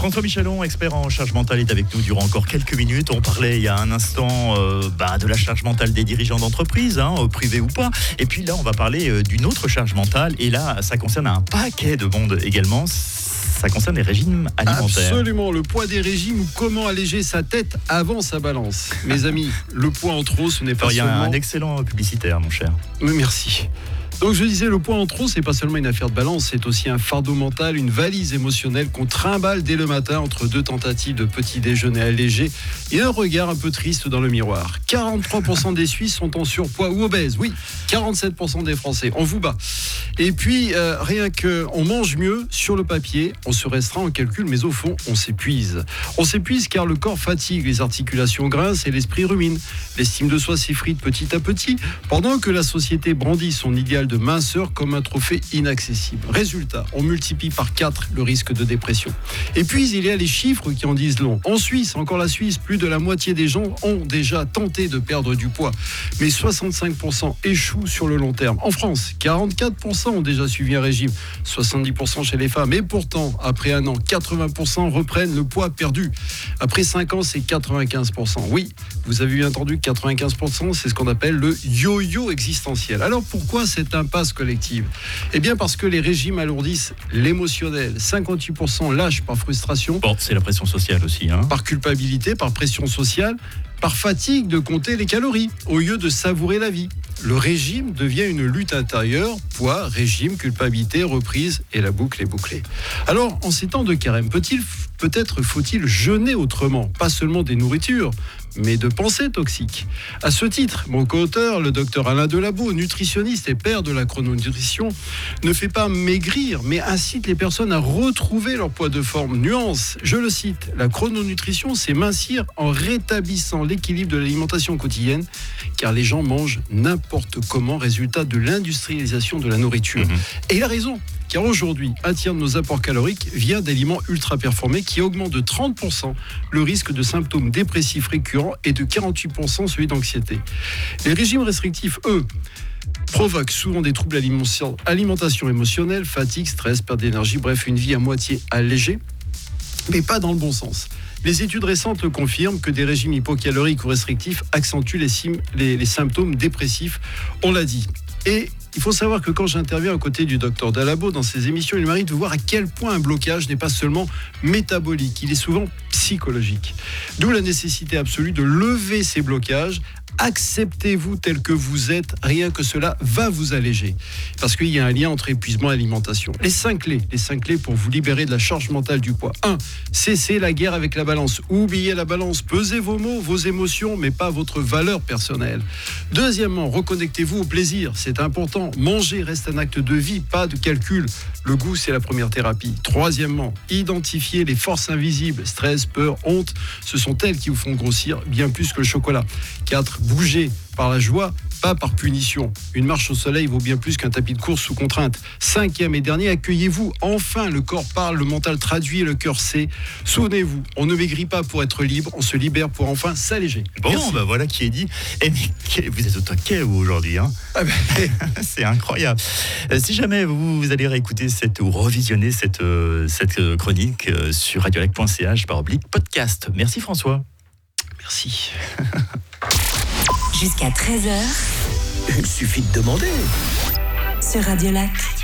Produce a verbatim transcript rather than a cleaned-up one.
François Michelon, expert en charge mentale, est avec nous durant encore quelques minutes. On parlait il y a un instant euh, bah, de la charge mentale des dirigeants d'entreprise, hein, privés ou pas. Et puis là, on va parler euh, d'une autre charge mentale. Et là, ça concerne un paquet de monde également. Ça concerne les régimes alimentaires. Absolument, le poids des régimes ou comment alléger sa tête avant sa balance. Mes amis, le poids en trop, ce n'est pas Il y a seulement... un excellent publicitaire, mon cher. Oui, merci. Donc je disais, le poids en trop, c'est pas seulement une affaire de balance, c'est aussi un fardeau mental, une valise émotionnelle qu'on trimballe dès le matin entre deux tentatives de petit déjeuner allégé et un regard un peu triste dans le miroir. quarante-trois pour cent des Suisses sont en surpoids ou obèses, oui, quarante-sept pour cent des Français, on vous bat. Et puis, euh, rien qu'on mange mieux, sur le papier, on se restreint en calcul, mais au fond, on s'épuise. On s'épuise car le corps fatigue, les articulations grincent et l'esprit rumine. L'estime de soi s'effrite petit à petit, pendant que la société brandit son idéal de minceur comme un trophée inaccessible. Résultat, on multiplie par quatre le risque de dépression. Et puis, il y a les chiffres qui en disent long. En Suisse, encore la Suisse, plus de la moitié des gens ont déjà tenté de perdre du poids. Mais soixante-cinq pour cent échouent sur le long terme. En France, quarante-quatre pour cent ont déjà suivi un régime, soixante-dix pour cent chez les femmes. Et pourtant, après un an, quatre-vingts pour cent reprennent le poids perdu. Après cinq ans, c'est quatre-vingt-quinze pour cent. Oui, vous avez bien entendu, quatre-vingt-quinze pour cent, c'est ce qu'on appelle le yo-yo existentiel. Alors pourquoi cette impasse collective ? Eh bien parce que les régimes alourdissent l'émotionnel. cinquante-huit pour cent lâchent par frustration. Bon, c'est la pression sociale aussi. Hein. Par culpabilité, par pression sociale, par fatigue de compter les calories, au lieu de savourer la vie. Le régime devient une lutte intérieure, poids, régime, culpabilité, reprise, et la boucle est bouclée. Alors, en ces temps de carême, peut-il, peut-être faut-il jeûner autrement, pas seulement des nourritures, mais de pensées toxiques. À ce titre, mon co-auteur, le docteur Alain Delabo, nutritionniste et père de la chrononutrition, ne fait pas maigrir, mais incite les personnes à retrouver leur poids de forme. Nuance, je le cite, la chrononutrition, c'est mincir en rétablissant l'équilibre de l'alimentation quotidienne, car les gens mangent n'importe comment, résultat de l'industrialisation de la nourriture. Mmh. Et il a raison. Car aujourd'hui, un tiers de nos apports caloriques vient d'aliments ultra performés qui augmentent de trente pour cent le risque de symptômes dépressifs récurrents et de quarante-huit pour cent celui d'anxiété. Les régimes restrictifs, eux, provoquent souvent des troubles alimentaires, alimentation émotionnelle, fatigue, stress, perte d'énergie, bref, une vie à moitié allégée, mais pas dans le bon sens. Les études récentes le confirment que des régimes hypocaloriques ou restrictifs accentuent les, sim- les, les symptômes dépressifs, on l'a dit. Et il faut savoir que quand j'interviens aux côtés du docteur Delabo dans ses émissions, il m'arrive de voir à quel point un blocage n'est pas seulement métabolique, il est souvent psychologique. D'où la nécessité absolue de lever ces blocages. Acceptez-vous tel que vous êtes, rien que cela va vous alléger. Parce qu'il y a un lien entre épuisement et alimentation. Les cinq clés, les cinq clés pour vous libérer de la charge mentale du poids. un. Cessez la guerre avec la balance. Oubliez la balance. Pesez vos mots, vos émotions, mais pas votre valeur personnelle. Deuxièmement, reconnectez-vous au plaisir. C'est important. Manger reste un acte de vie, pas de calcul. Le goût, c'est la première thérapie. Troisièmement, identifiez les forces invisibles. Stress, peur, honte. Ce sont elles qui vous font grossir bien plus que le chocolat. quatre. Bougez par la joie, pas par punition. Une marche au soleil vaut bien plus qu'un tapis de course sous contrainte. Cinquième et dernier, accueillez-vous. Enfin, le corps parle, le mental traduit, le cœur sait. Souvenez-vous, on ne maigrit pas pour être libre, on se libère pour enfin s'alléger. Bon, Merci. bah voilà qui est dit. Et mais vous êtes au taquet, vous, aujourd'hui. Hein. Ah ben, c'est incroyable. Euh, si jamais vous, vous allez réécouter cette, ou revisionner cette, euh, cette euh, chronique euh, sur radiolac point c h par oblique podcast. Merci François. merci. Jusqu'à treize heures Il suffit de demander. sur Radio Lac.